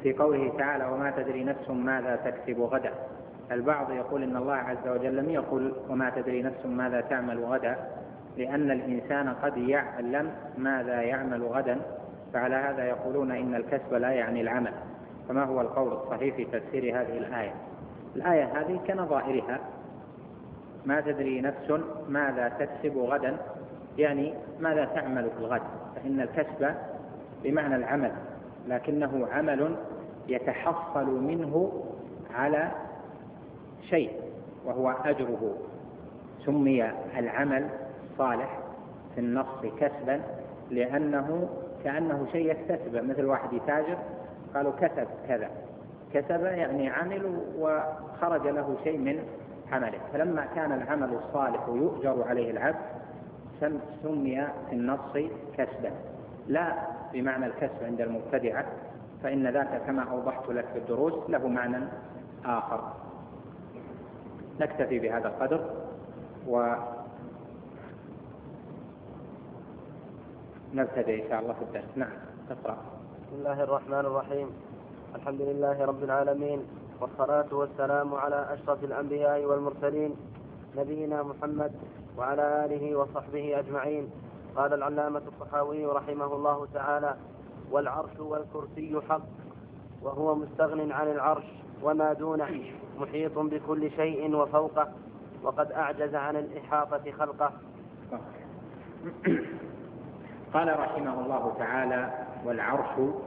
في قوله تعالى وما تدري نفس ماذا تكسب غدا. البعض يقول إن الله عز وجل لم يقل وما تدري نفس ماذا تعمل غدا، لأن الإنسان قد يعلم ماذا يعمل غدا، فعلى هذا يقولون إن الكسب لا يعني العمل. فما هو القول الصحيح في تفسير هذه الآية؟ الآية هذه كنظائرها، ما تدري نفس ماذا تكسب غدا يعني ماذا تعمل في الغد، فإن الكسب بمعنى العمل، لكنه عمل يتحصل منه على شيء وهو أجره. سمي العمل صالح في النص كسبا لأنه كأنه شيء يكتسب، مثل واحد يتاجر قالوا كسب كذا، كسب يعني عمل وخرج له شيء من عمله. فلما كان العمل الصالح يؤجر عليه العبد سمي في النص كسبا، لا بمعنى الكسب عند المبتدعة، فإن ذاك كما أوضحت لك في الدروس له معنى آخر. نكتفي بهذا القدر ونبتدئ إن شاء الله في الدرس. نعم اقرأ. بسم الله الرحمن الرحيم. الحمد لله رب العالمين، والصلاة والسلام على أشرف الأنبياء والمرسلين نبينا محمد وعلى آله وصحبه أجمعين. قال العلامة الطحاوي رحمه الله تعالى: والعرش والكرسي حق، وهو مستغن عن العرش وما دونه، محيط بكل شيء وفوقه، وقد أعجز عن الإحاطة خلقه. قال رحمه الله تعالى: والعرش